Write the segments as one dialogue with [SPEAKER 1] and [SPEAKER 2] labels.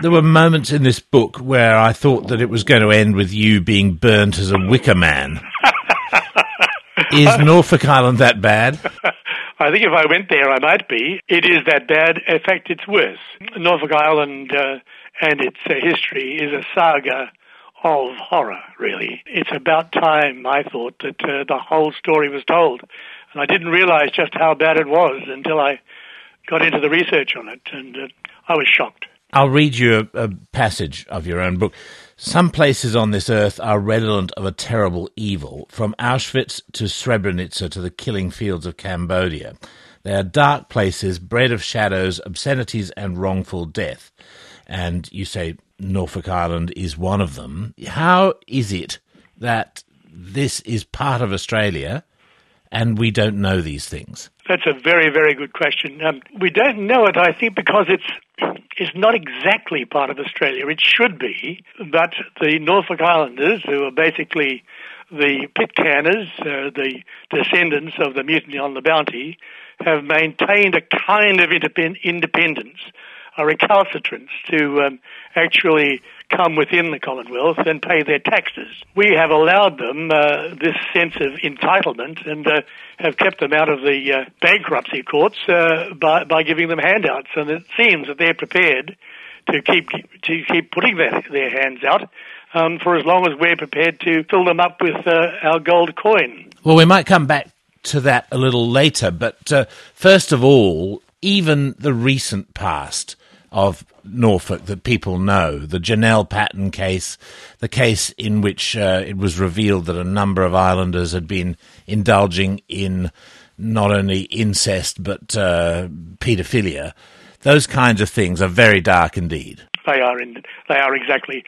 [SPEAKER 1] There were moments in this book where I thought that it was going to end with you being burnt as a wicker man. Is Norfolk Island that bad?
[SPEAKER 2] I think if I went there, I might be. It is that bad. In fact, it's worse. Norfolk Island and its history is a saga of horror, really. It's about time, I thought, that the whole story was told. And I didn't realize just how bad it was until I got into the research on it, and I was shocked.
[SPEAKER 1] I'll read you a passage of your own book. Some places on this earth are redolent of a terrible evil, from Auschwitz to Srebrenica to the killing fields of Cambodia. They are dark places, bred of shadows, obscenities and wrongful death. And you say Norfolk Island is one of them. How is it that this is part of Australia and we don't know these things?
[SPEAKER 2] That's a very, very good question. We don't know it, I think, because it's not exactly part of Australia. It should be, but the Norfolk Islanders, who are basically the Pitcanners, the descendants of the mutiny on the Bounty, have maintained a kind of independence, a recalcitrance to actually come within the Commonwealth and pay their taxes. We have allowed them this sense of entitlement and have kept them out of the bankruptcy courts by giving them handouts. And it seems that they're prepared to keep putting their hands out for as long as we're prepared to fill them up with our gold coin.
[SPEAKER 1] Well, we might come back to that a little later, but first of all, even the recent past of Norfolk that people know, the Janelle Patton case, the case in which it was revealed that a number of islanders had been indulging in not only incest but paedophilia, those kinds of things are very dark indeed.
[SPEAKER 2] They are exactly.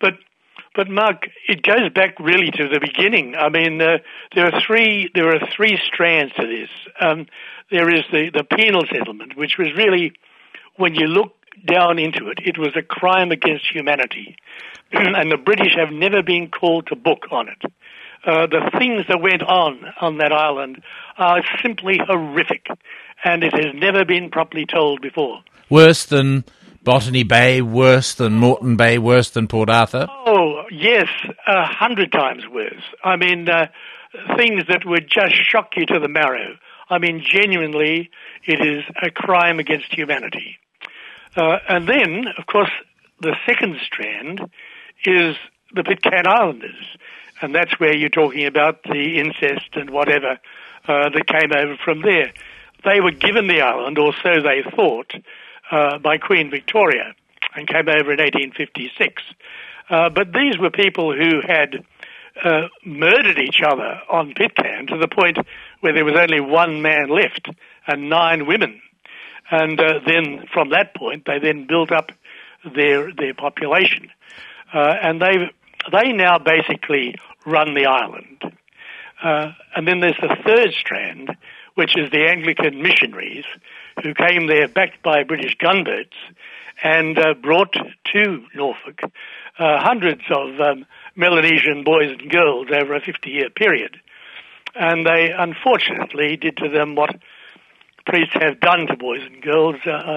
[SPEAKER 2] But Mark, it goes back really to the beginning. I mean, there are three strands to this. There is the penal settlement, which was really, when you look down into it, it was a crime against humanity. And the British have never been called to book on it. The things that went on that island are simply horrific, and it has never been properly told before.
[SPEAKER 1] Worse than Botany Bay, worse than Moreton Bay, worse than Port Arthur?
[SPEAKER 2] Oh, yes, 100 times worse. I mean, things that would just shock you to the marrow. I mean, genuinely, it is a crime against humanity. And then, of course, the second strand is the Pitcairn Islanders, and that's where you're talking about the incest and whatever that came over from there. They were given the island, or so they thought, by Queen Victoria, and came over in 1856. But these were people who had murdered each other on Pitcairn to the point where there was only one man left and 9 women. And then from that point, they then built up their population. And they now basically run the island. And then there's the third strand, which is the Anglican missionaries who came there backed by British gunboats and brought to Norfolk hundreds of Melanesian boys and girls over a 50-year period. And they unfortunately did to them what priests have done to boys and girls,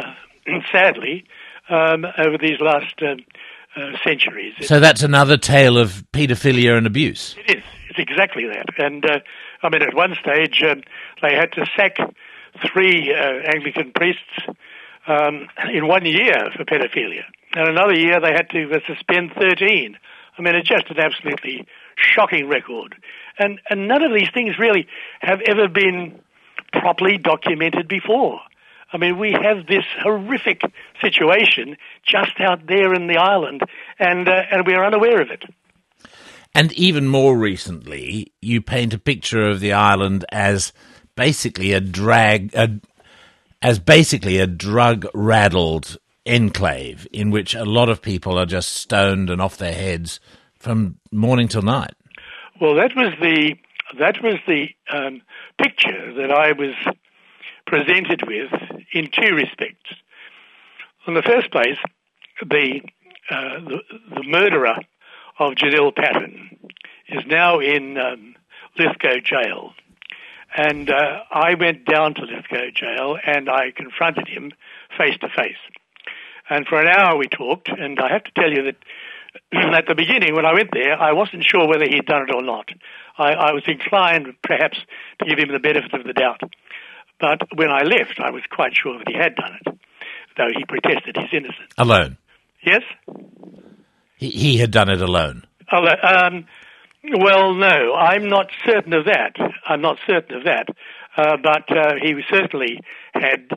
[SPEAKER 2] sadly, over these last centuries.
[SPEAKER 1] So that's another tale of paedophilia and abuse.
[SPEAKER 2] It is. It's exactly that. And, I mean, at one stage, they had to sack 3 Anglican priests in 1 year for pedophilia. And another year, they had to suspend 13. I mean, it's just an absolutely shocking record. And none of these things really have ever been properly documented before. I mean, we have this horrific situation just out there in the island, and we are unaware of it.
[SPEAKER 1] And even more recently, you paint a picture of the island as basically a drug-raddled enclave in which a lot of people are just stoned and off their heads from morning till night.
[SPEAKER 2] Well, that was the picture that I was presented with in 2 respects. In the first place, the murderer of Janelle Patton is now in Lithgow Jail. And I went down to Lithgow Jail and I confronted him face to face. And for an hour we talked, and I have to tell you that at the beginning, when I went there, I wasn't sure whether he'd done it or not. I was inclined, perhaps, to give him the benefit of the doubt. But when I left, I was quite sure that he had done it, though he protested his innocence.
[SPEAKER 1] Alone?
[SPEAKER 2] Yes?
[SPEAKER 1] He had done it alone?
[SPEAKER 2] Well, no, I'm not certain of that. But he certainly had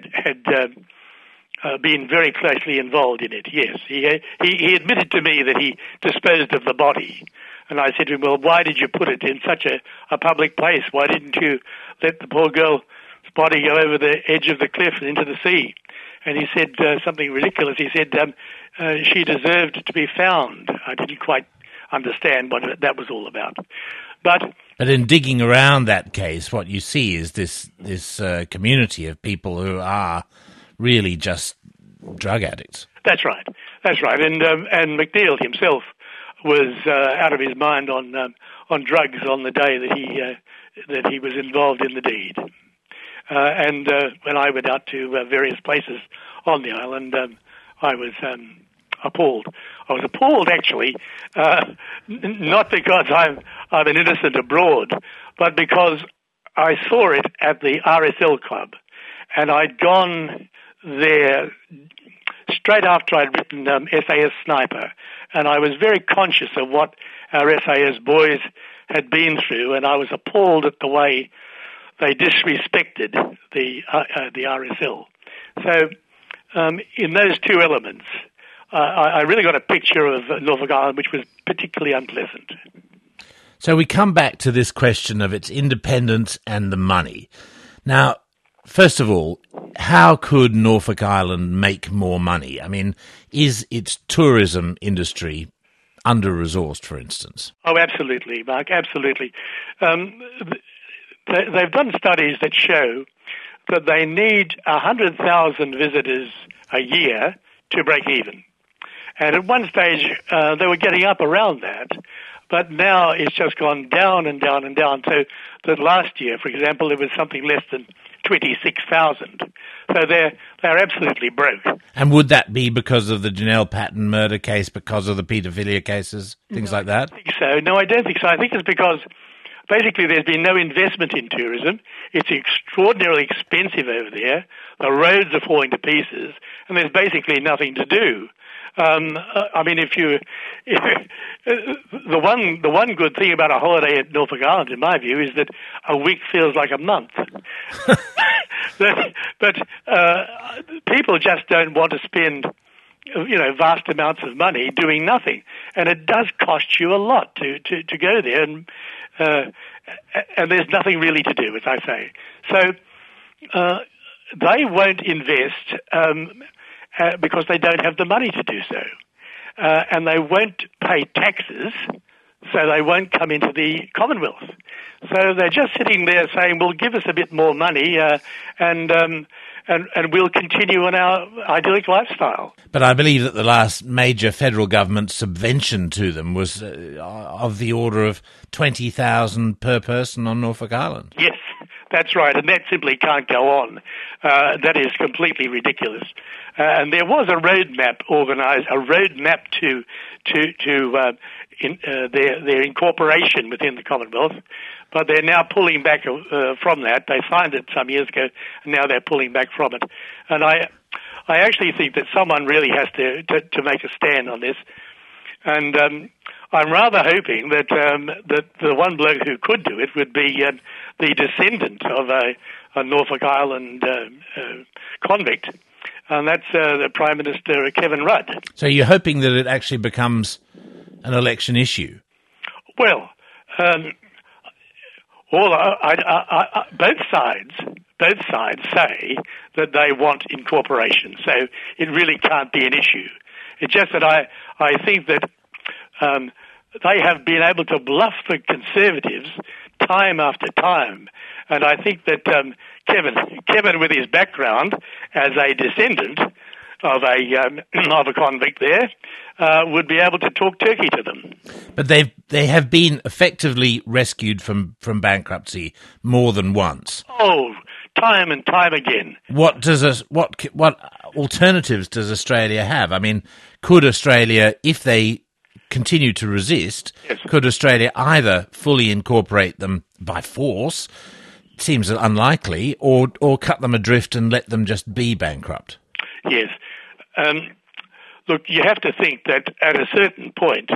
[SPEAKER 2] been very closely involved in it, yes. He admitted to me that he disposed of the body. And I said to him, well, why did you put it in such a public place? Why didn't you let the poor girl's body go over the edge of the cliff and into the sea? And he said something ridiculous. He said she deserved to be found. I didn't quite understand what that was all about. But
[SPEAKER 1] in digging around that case, what you see is this community of people who are really just drug addicts.
[SPEAKER 2] That's right. And McNeil himself was out of his mind on drugs on the day that he was involved in the deed. And when I went out to various places on the island, I was appalled. I was appalled, actually, not because I'm an innocent abroad, but because I saw it at the RSL Club, and I'd gone there straight after I'd written SAS Sniper, and I was very conscious of what our SAS boys had been through, and I was appalled at the way they disrespected the RSL. So in those two elements, I really got a picture of Norfolk Island which was particularly unpleasant.
[SPEAKER 1] So we come back to this question of its independence and the money. Now, first of all, how could Norfolk Island make more money? I mean, is its tourism industry under-resourced, for instance?
[SPEAKER 2] Oh, absolutely, Mark, absolutely. They've done studies that show that they need 100,000 visitors a year to break even. And at one stage, they were getting up around that, but now it's just gone down and down and down. So that last year, for example, it was something less than 26,000. So they're absolutely broke.
[SPEAKER 1] And would that be because of the Janelle Patton murder case, because of the paedophilia cases, things like that?
[SPEAKER 2] I don't think so. No, I don't think so. I think it's because basically there's been no investment in tourism. It's extraordinarily expensive over there. The roads are falling to pieces, and there's basically nothing to do. I mean, the one good thing about a holiday at Norfolk Island, in my view, is that a week feels like a month. but people just don't want to spend, vast amounts of money doing nothing, and it does cost you a lot to go there, and there's nothing really to do, as I say. So they won't invest. Because they don't have the money to do so. And they won't pay taxes, so they won't come into the Commonwealth. So they're just sitting there saying, well, give us a bit more money and we'll continue on our idyllic lifestyle.
[SPEAKER 1] But I believe that the last major federal government subvention to them was of the order of $20,000 per person on Norfolk Island.
[SPEAKER 2] Yes, that's right, and that simply can't go on. That is completely ridiculous. And there was a roadmap organised, to their incorporation within the Commonwealth, but they're now pulling back from that. They signed it some years ago, and now they're pulling back from it. And I actually think that someone really has to make a stand on this. And I'm rather hoping that the one bloke who could do it would be the descendant of a Norfolk Island convict, and that's the Prime Minister Kevin Rudd.
[SPEAKER 1] So you're hoping that it actually becomes an election issue?
[SPEAKER 2] Well, both sides say that they want incorporation, so it really can't be an issue. It's just that I think that they have been able to bluff the Conservatives time after time, and I think that Kevin, with his background as a descendant of a convict there, would be able to talk turkey to them.
[SPEAKER 1] But they have been effectively rescued from bankruptcy more than once.
[SPEAKER 2] Oh, time and time again.
[SPEAKER 1] What alternatives does Australia have? I mean, could Australia, if they continue to resist,
[SPEAKER 2] Yes.
[SPEAKER 1] could Australia either fully incorporate them by force, seems unlikely, or cut them adrift and let them just be bankrupt?
[SPEAKER 2] Yes. Look, you have to think that at a certain point,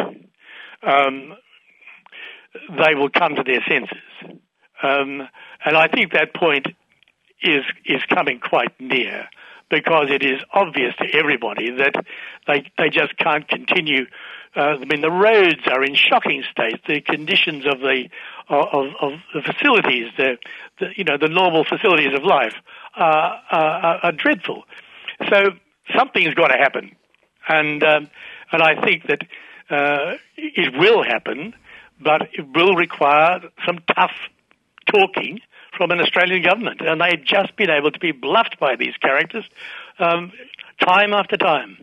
[SPEAKER 2] they will come to their senses. And I think that point is coming quite near, because it is obvious to everybody that they just can't continue. I mean, the roads are in shocking state. The conditions of the facilities, the normal facilities of life are dreadful. So something's got to happen, and I think that it will happen, but it will require some tough talking from an Australian government, and they've just been able to be bluffed by these characters time after time.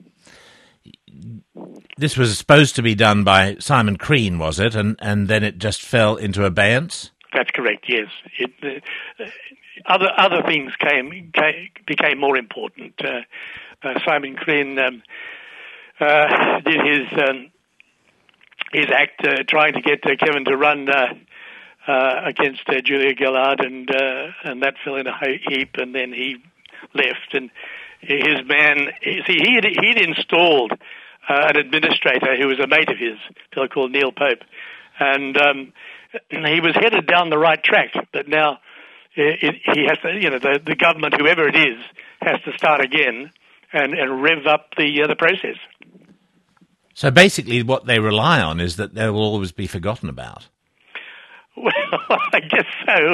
[SPEAKER 1] This was supposed to be done by Simon Crean, was it? And then it just fell into abeyance?
[SPEAKER 2] That's correct, yes. Other things became more important. Simon Crean did his act trying to get Kevin to run against Julia Gillard, and that fell in a heap, and then he left. And his man, he'd installed an administrator who was a mate of his, a fellow called Neil Pope, and he was headed down the right track. But now he has to, the government, whoever it is, has to start again and rev up the process.
[SPEAKER 1] So basically, what they rely on is that they will always be forgotten about.
[SPEAKER 2] Well, I guess so.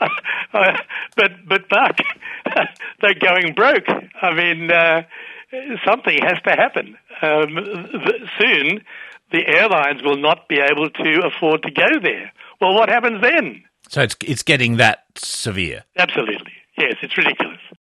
[SPEAKER 2] But Mark, they're going broke. I mean, something has to happen. Soon, the airlines will not be able to afford to go there. Well, what happens then?
[SPEAKER 1] So it's getting that severe.
[SPEAKER 2] Absolutely. Yes, it's ridiculous.